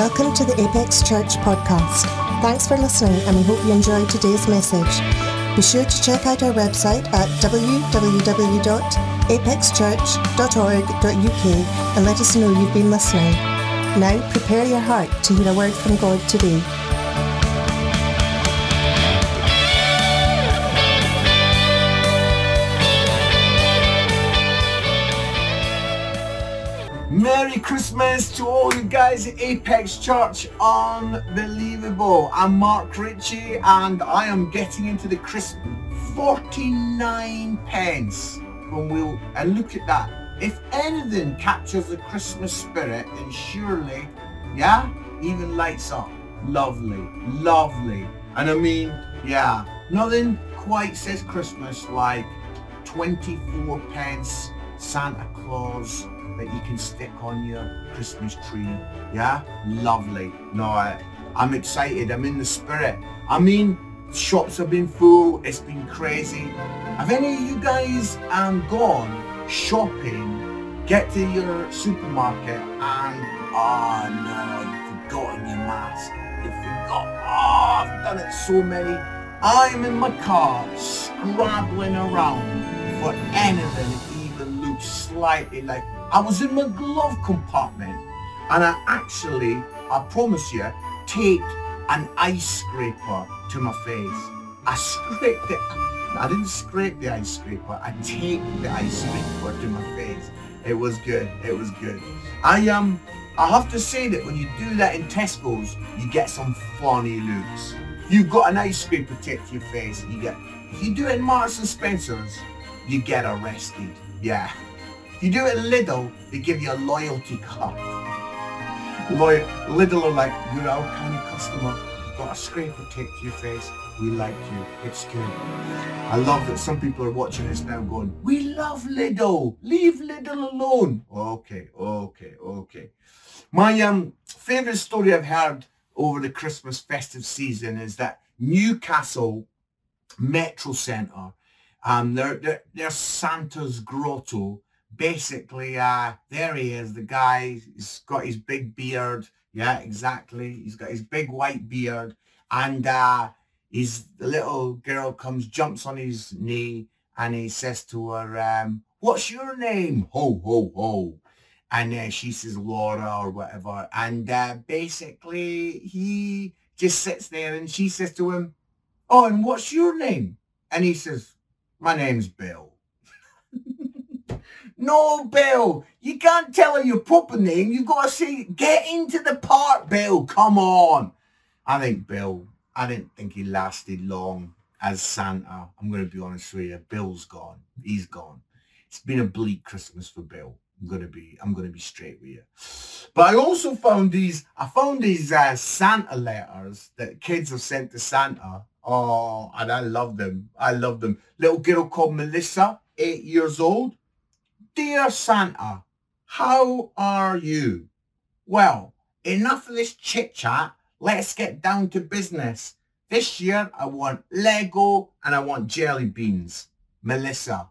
Welcome to the Apex Church podcast. Thanks for listening, and we hope you enjoyed today's message. Be sure to check out our website at www.apexchurch.org.uk and let us know you've been listening. Now prepare your heart to hear a word from God today. Merry Christmas to all you guys at Apex Church. Unbelievable. I'm Mark Ritchie and I am getting into the Christmas 49 pence from Will. And look at that. If anything captures the Christmas spirit, then surely, even lights up. Lovely, lovely. And I mean, nothing quite says Christmas like 24 pence Santa Claus that you can stick on your Christmas tree. Lovely. No, I'm excited. I'm in the spirit. I mean, shops have been full. It's been crazy. Have any of you guys gone shopping, get to your supermarket and you've forgotten your mask. I've done it so many. I'm in my car scrabbling around for anything that even looks slightly like. I was in my glove compartment and I promise you, taped an ice scraper to my face. I scraped it. I didn't scrape the ice scraper. I taped the ice scraper to my face. It was good. It was good. I have to say that when you do that in Tesco's, you get some funny looks. You've got an ice scraper taped to your face. If you do it in Marks and Spencer's, you get arrested. Yeah. If you do it in Lidl, they give you a loyalty card. Lidl are like, you're our kind of customer. You've got a scraper taped to your face. We like you. It's good. I love that some people are watching this now going, we love Lidl. Leave Lidl alone. Okay. My favourite story I've heard over the Christmas festive season is that Newcastle Metro Centre, their Santa's Grotto. Basically, there he is, the guy. He's got his big beard. Yeah, exactly. He's got his big white beard. And the little girl jumps on his knee, and he says to her, what's your name? Ho, ho, ho. And she says Laura or whatever. And basically, he just sits there, and she says to him, oh, and what's your name? And he says, my name's Bill. No, Bill, you can't tell her your proper name. You've got to say, get into the part, Bill. Come on. I didn't think he lasted long as Santa. I'm going to be honest with you. Bill's gone. He's gone. It's been a bleak Christmas for Bill. I'm going to be straight with you. But I also found these Santa letters that kids have sent to Santa. Oh, and I love them. Little girl called Melissa, 8 years old. Dear Santa, how are you? Well, enough of this chit-chat. Let's get down to business. This year, I want Lego and I want jelly beans. Melissa.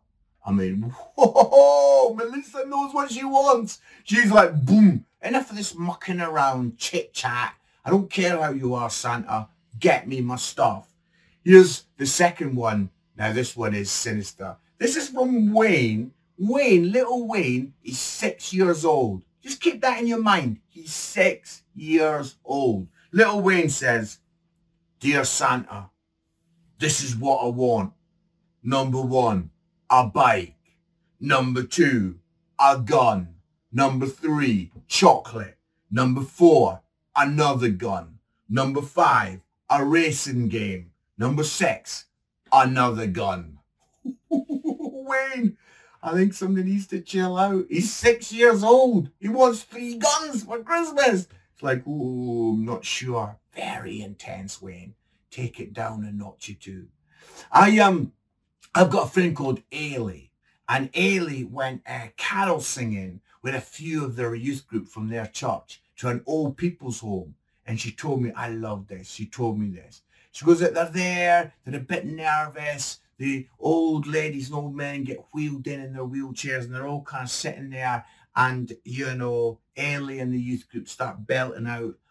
Melissa knows what she wants. She's like, boom, enough of this mucking around chit-chat. I don't care how you are, Santa. Get me my stuff. Here's the second one. Now, this one is sinister. This is from Wayne. Little Wayne, is 6 years old. Just keep that in your mind. He's 6 years old. Little Wayne says, Dear Santa, this is what I want. Number 1, a bike. Number 2, a gun. Number 3, chocolate. Number 4, another gun. Number 5, a racing game. Number 6, another gun. Wayne, I think somebody needs to chill out. He's 6 years old. He wants 3 guns for Christmas. It's like, oh, I'm not sure. Very intense, Wayne. Take it down a notch or two. I've got a friend called Ailey, and Ailey went carol singing with a few of their youth group from their church to an old people's home. And she told me, I love this. She told me this. She goes, they're there, they're a bit nervous. The old ladies and old men get wheeled in their wheelchairs, and they're all kind of sitting there. And, Ailey and the youth group start belting out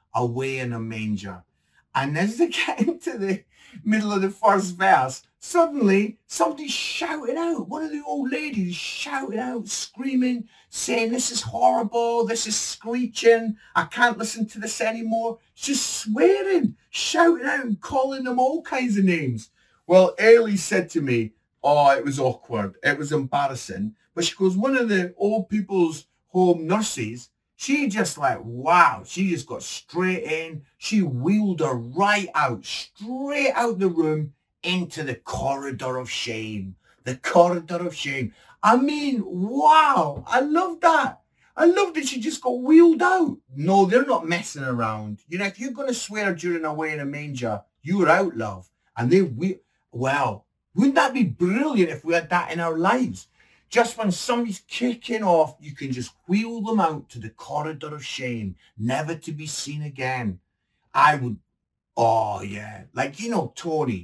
away in a manger. And as they get into the middle of the first verse, suddenly somebody's shouting out. One of the old ladies shouting out, screaming, saying, this is horrible, this is screeching, I can't listen to this anymore. Just swearing, shouting out and calling them all kinds of names. Well, Ellie said to me, oh, it was awkward, it was embarrassing. But she goes, one of the old people's home nurses, she just like, wow, she just got straight in. She wheeled her right out, straight out the room into the corridor of shame. The corridor of shame. I mean, wow, I love that. I love that she just got wheeled out. No, they're not messing around. You know, if you're going to swear during Away in a Manger, you're out, love. And well, wouldn't that be brilliant if we had that in our lives? Just when somebody's kicking off, you can just wheel them out to the corridor of shame, never to be seen again. I would, oh yeah, like, you know, Tony,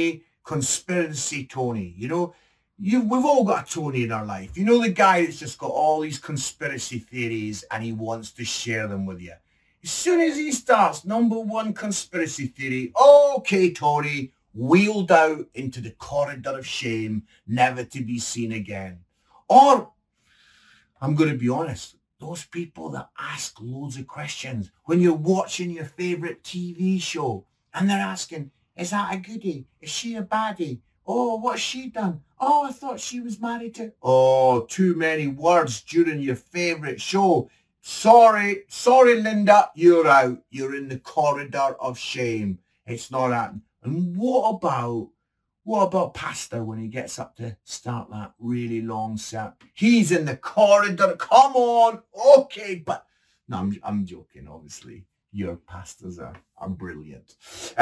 conspiracy Tony, you know, we've all got a Tony in our life. You know, the guy that's just got all these conspiracy theories and he wants to share them with you. As soon as he starts, number one conspiracy theory, okay, Tony, wheeled out into the corridor of shame, never to be seen again. Or, I'm going to be honest, those people that ask loads of questions when you're watching your favourite TV show and they're asking, is that a goodie? Is she a baddie? Oh, what's she done? Oh, I thought she was married to... Oh, too many words during your favourite show. Sorry, Linda, you're out. You're in the corridor of shame. It's not happening. And what about Pastor when he gets up to start that really long set? He's in the corridor. Come on. Okay, but... No, I'm joking, obviously. Your pastors are brilliant.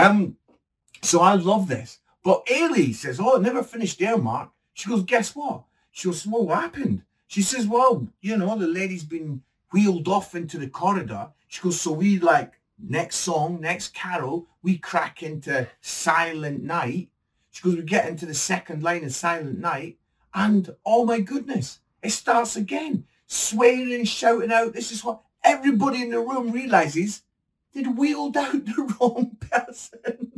So I love this. But Ailey says, oh, it never finished there, Mark. She goes, guess what? She goes, well, what happened? She says, well, you know, the lady's been wheeled off into the corridor. She goes, so we next song, next carol, we crack into Silent Night. She goes, we get into the second line of Silent Night, and oh my goodness, it starts again. Swearing, shouting out. This is what everybody in the room realizes. They'd wheeled out the wrong person.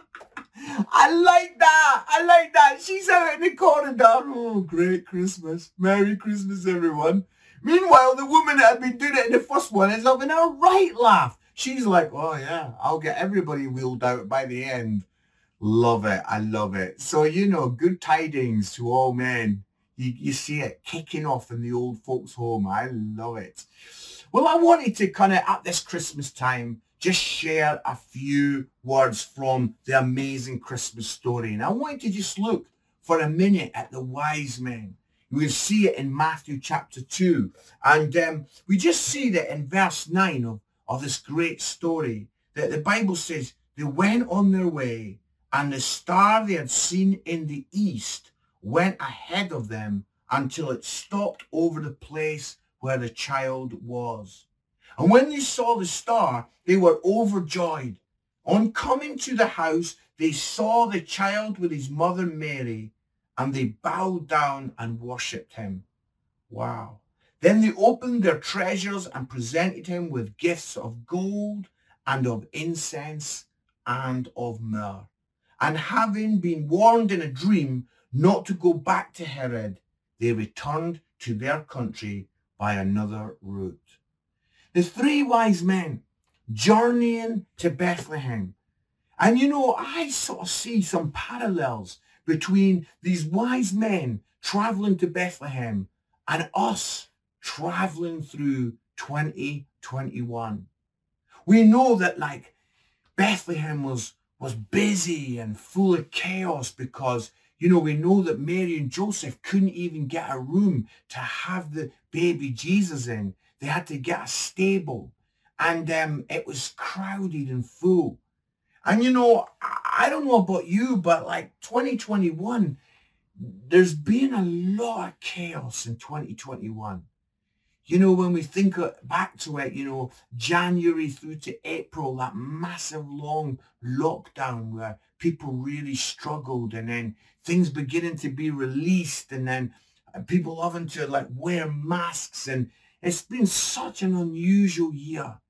I like that. She's out in the corridor. Oh, great Christmas. Merry Christmas, everyone. Meanwhile, the woman that had been doing it in the first one is having a right laugh. She's like, oh yeah, I'll get everybody wheeled out by the end. Love it. I love it. So, you know, good tidings to all men. You see it kicking off in the old folks' home. I love it. Well, I wanted to kind of, at this Christmas time, just share a few words from the amazing Christmas story. And I wanted to just look for a minute at the wise men. We'll see it in Matthew chapter 2. And we just see that in verse 9 of this great story, that the Bible says they went on their way, and the star they had seen in the east went ahead of them until it stopped over the place where the child was. And when they saw the star, they were overjoyed. On coming to the house, they saw the child with his mother Mary, and they bowed down and worshipped him. Wow. Then they opened their treasures and presented him with gifts of gold and of incense and of myrrh. And having been warned in a dream not to go back to Herod, they returned to their country by another route. The three wise men journeying to Bethlehem. And you know, I sort of see some parallels between these wise men traveling to Bethlehem and us traveling through 2021. We know that Bethlehem was busy and full of chaos because, you know, we know that Mary and Joseph couldn't even get a room to have the baby Jesus in. They had to get a stable, and it was crowded and full. And, you know, I don't know about you, but 2021, there's been a lot of chaos in 2021. You know, when we think back to it, you know, January through to April, that massive long lockdown where people really struggled, and then things beginning to be released, and then people having to wear masks, and it's been such an unusual year.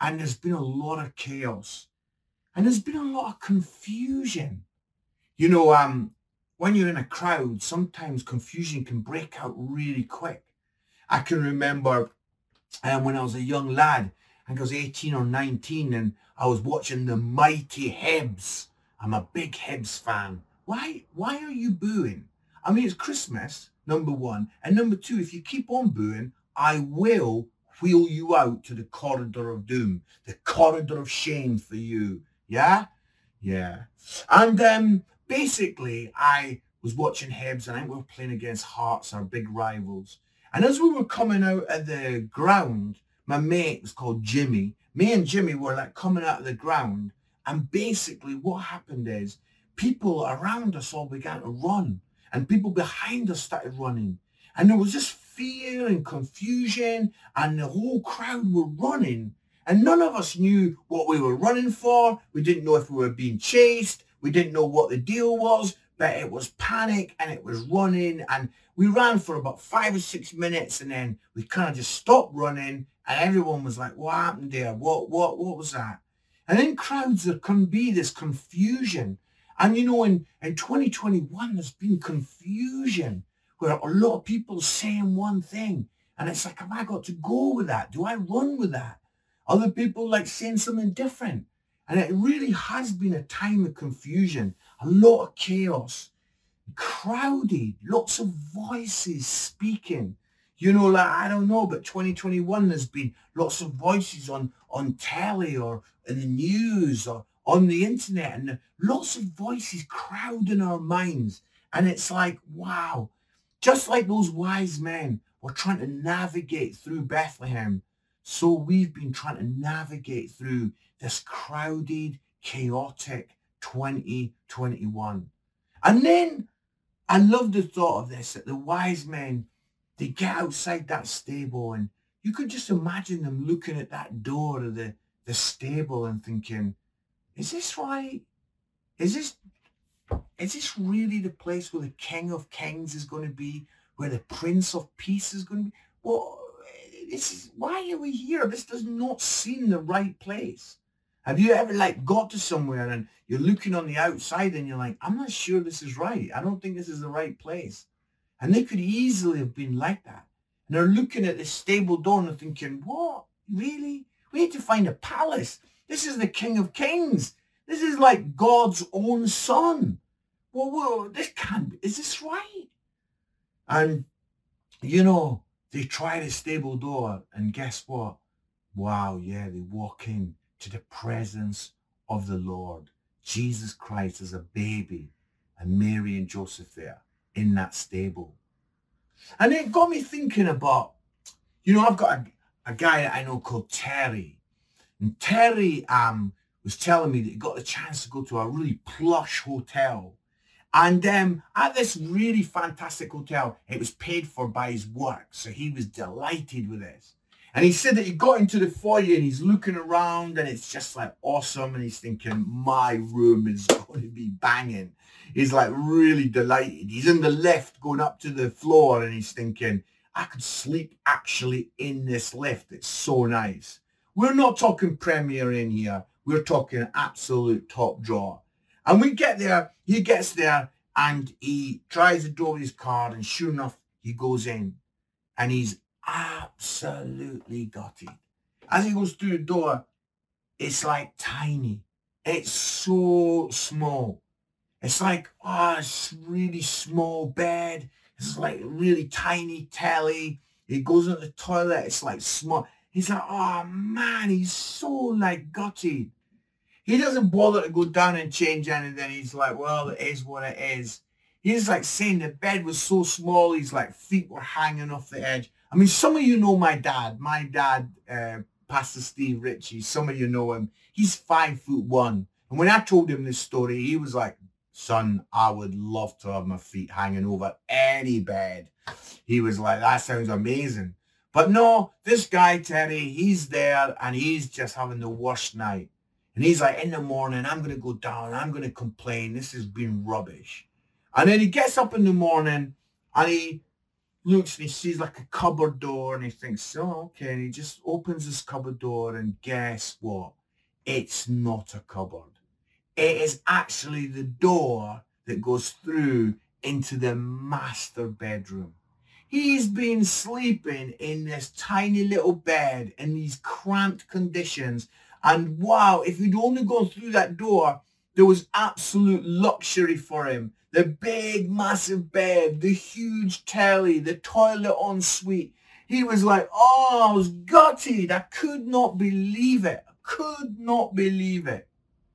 and there's been a lot of chaos, and there's been a lot of confusion. You know, when you're in a crowd, sometimes confusion can break out really quick. I can remember when I was a young lad, I think I was 18 or 19, and I was watching the mighty Hibs. I'm a big Hibs fan. Why are you booing? I mean, it's Christmas, number one. And number two, if you keep on booing, I will wheel you out to the corridor of doom, the corridor of shame for you. Yeah? Yeah. And basically, I was watching Hibs, and I think we were playing against Hearts, our big rivals. And as we were coming out of the ground, my mate was called Jimmy. Me and Jimmy were like coming out of the ground. And basically what happened is people around us all began to run, and people behind us started running. And there was just fear and confusion, and the whole crowd were running. And none of us knew what we were running for. We didn't know if we were being chased. We didn't know what the deal was, but it was panic and it was running. And we ran for about 5 or 6 minutes, and then we kind of just stopped running, and everyone was like, what happened there? What was that? And in crowds, there can be this confusion. And you know, in 2021, there's been confusion where a lot of people saying one thing. And it's like, have I got to go with that? Do I run with that? Other people like saying something different. And it really has been a time of confusion, a lot of chaos, crowded, lots of voices speaking. You know, like, I don't know, but 2021, there's been lots of voices on telly or in the news or on the internet, and lots of voices crowding our minds. And it's like, wow, just like those wise men were trying to navigate through Bethlehem, so we've been trying to navigate through this crowded, chaotic 2021. And then I love the thought of this, that the wise men, they get outside that stable, and you could just imagine them looking at that door of the stable and thinking, is this right? Is this really the place where the King of Kings is going to be, where the Prince of Peace is going to be? Well, why are we here? This does not seem the right place. Have you ever got to somewhere and you're looking on the outside and you're like, I'm not sure this is right. I don't think this is the right place. And they could easily have been like that. And they're looking at the stable door and they're thinking, what? Really? We need to find a palace. This is the King of Kings. This is like God's own son. Well, this can't be. Is this right? And, you know, they try the stable door, and guess what? Wow, yeah, they walk in to the presence of the Lord. Jesus Christ as a baby, and Mary and Joseph there in that stable. And it got me thinking about, you know, I've got a guy that I know called Terry. And Terry was telling me that he got the chance to go to a really plush hotel. And at this really fantastic hotel, it was paid for by his work. So he was delighted with this. And he said that he got into the foyer and he's looking around and it's just like awesome. And he's thinking, my room is going to be banging. He's like really delighted. He's in the lift going up to the floor and he's thinking, I could sleep actually in this lift. It's so nice. We're not talking Premier Inn here. We're talking absolute top drawer. And we get there, he gets there and he drives the door with his car, and sure enough, he goes in and he's absolutely gutted. As he goes through the door, it's like tiny. It's so small. It's like, it's really small bed. It's like really tiny telly. He goes into the toilet, it's like small. He's like, oh man, he's so like gutted. He doesn't bother to go down and change anything. He's like, well, it is what it is. He's like saying the bed was so small, his like feet were hanging off the edge. I mean, some of you know my dad. My dad, Pastor Steve Ritchie, some of you know him. He's 5'1". And when I told him this story, he was like, son, I would love to have my feet hanging over any bed. He was like, that sounds amazing. But no, this guy, Terry, he's there and he's just having the worst night. And he's like, in the morning, I'm going to go down. I'm going to complain. This has been rubbish. And then he gets up in the morning and he looks and he sees like a cupboard door and he thinks, oh, okay. And he just opens this cupboard door and guess what? It's not a cupboard. It is actually the door that goes through into the master bedroom. He's been sleeping in this tiny little bed in these cramped conditions. And wow, if he'd only gone through that door, there was absolute luxury for him. The big, massive bed, the huge telly, the toilet en suite. He was like, oh, I was gutted. I could not believe it. I could not believe it.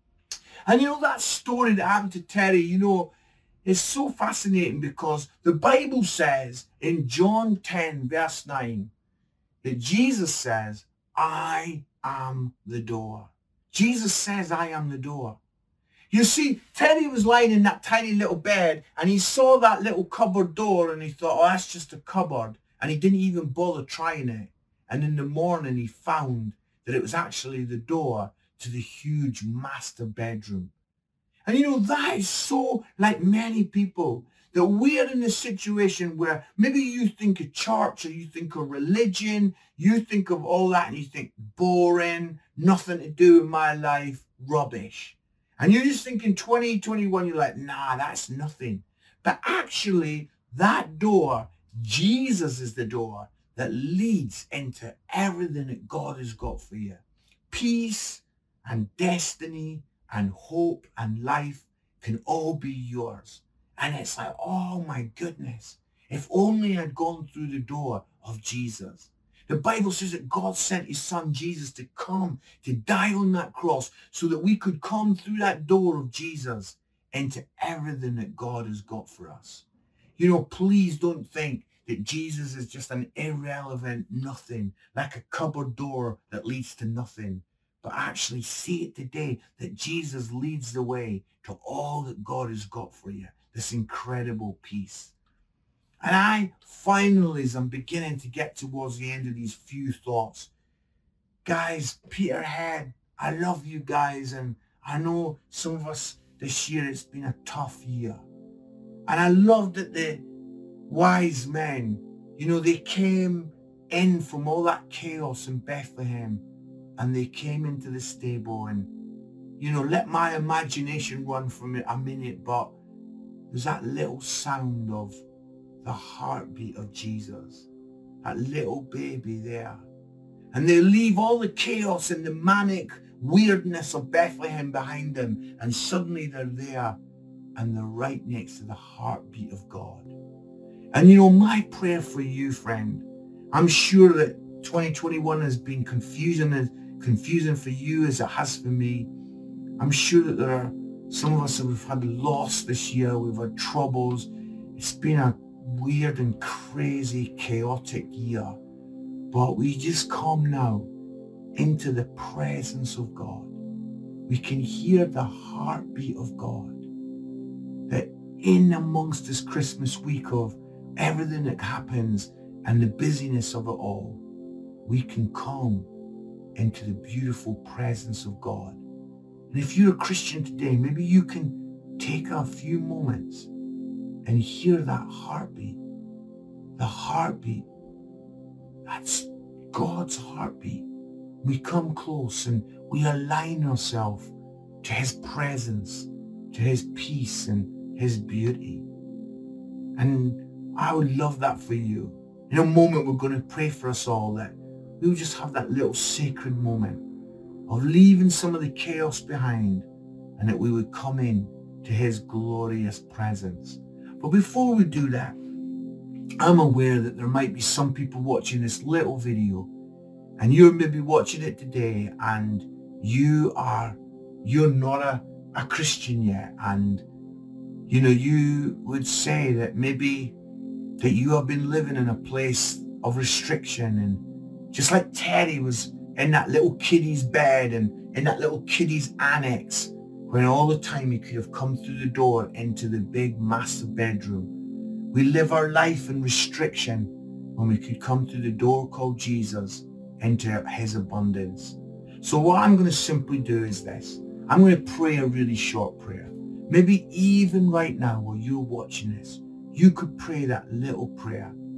And that story that happened to Terry, is so fascinating because the Bible says in John 10, verse 9, that Jesus says, I am the door. Jesus says, I am the door. You see, Terry was lying in that tiny little bed and he saw that little cupboard door and he thought, oh, that's just a cupboard. And he didn't even bother trying it. And in the morning he found that it was actually the door to the huge master bedroom. And that is so like many people, that we're in a situation where maybe you think of church or you think of religion, you think of all that and you think boring, nothing to do with my life, rubbish. And you just think in 2021, you're like, nah, that's nothing. But actually, that door, Jesus is the door that leads into everything that God has got for you. Peace and destiny and hope and life can all be yours. And it's like, oh my goodness, if only I'd gone through the door of Jesus. The Bible says that God sent his son Jesus to come, to die on that cross so that we could come through that door of Jesus into everything that God has got for us. Please don't think that Jesus is just an irrelevant nothing, like a cupboard door that leads to nothing. But actually see it today that Jesus leads the way to all that God has got for you, this incredible peace. And I finally, as I'm beginning to get towards the end of these few thoughts, guys, Peterhead, I love you guys. And I know some of us this year, it's been a tough year. And I love that the wise men, they came in from all that chaos in Bethlehem and they came into the stable and, let my imagination run for a minute, but there's that little sound of the heartbeat of Jesus, that little baby there. And they leave all the chaos and the manic weirdness of Bethlehem behind them, and suddenly they're there and they're right next to the heartbeat of God. And my prayer for you, friend, I'm sure that 2021 has been confusing for you as it has for me. I'm sure that there are some of us that we've had loss this year, we've had troubles. It's been a weird and crazy, chaotic year. But we just come now into the presence of God. We can hear the heartbeat of God. That in amongst this Christmas week of everything that happens and the busyness of it all, we can come into the beautiful presence of God. And if you're a Christian today, maybe you can take a few moments and hear that heartbeat. The heartbeat. That's God's heartbeat. We come close and we align ourselves to his presence, to his peace and his beauty. And I would love that for you. In a moment, we're going to pray for us all that we'll just have that little sacred moment of leaving some of the chaos behind and that we would come in to his glorious presence. But before we do that, I'm aware that there might be some people watching this little video and you're maybe watching it today and you're not a Christian yet, and you would say that maybe that you have been living in a place of restriction, and just like Terry was in that little kiddie's bed and in that little kiddie's annex, when all the time he could have come through the door into the big master bedroom. We live our life in restriction when we could come through the door called Jesus into his abundance. So what I'm going to simply do is this. I'm going to pray a really short prayer. Maybe even right now while you're watching this, you could pray that little prayer.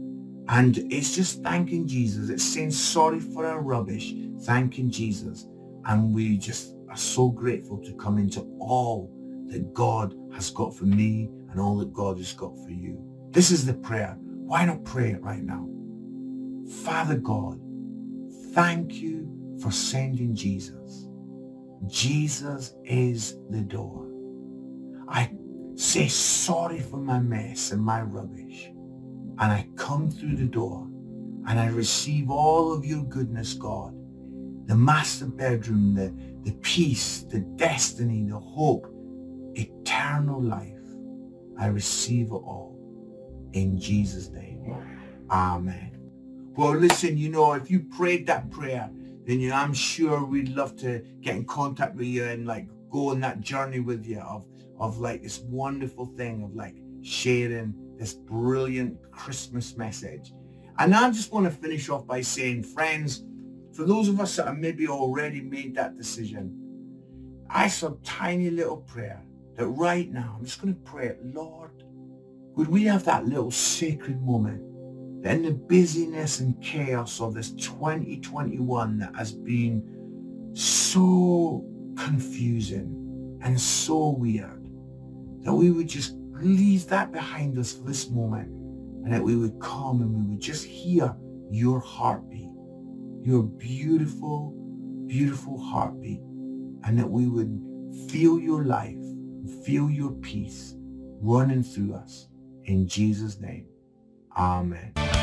And it's just thanking Jesus. It's saying sorry for our rubbish, thanking Jesus. And we just are so grateful to come into all that God has got for me and all that God has got for you. This is the prayer. Why not pray it right now? Father God, thank you for sending Jesus. Jesus is the door. I say sorry for my mess and my rubbish. And I come through the door and I receive all of your goodness, God. The master bedroom, the peace, the destiny, the hope, eternal life. I receive it all in Jesus' name. Amen. Well, listen, if you prayed that prayer, then I'm sure we'd love to get in contact with you and go on that journey with you of this wonderful thing of sharing this brilliant Christmas message. And I just want to finish off by saying, friends, for those of us that have maybe already made that decision, I saw a tiny little prayer that right now, I'm just going to pray it. Lord, would we have that little sacred moment that in the busyness and chaos of this 2021 that has been so confusing and so weird, that we would just leave that behind us for this moment, and that we would come and we would just hear your heartbeat, your beautiful, beautiful heartbeat, and that we would feel your life, feel your peace running through us. In Jesus' name, amen.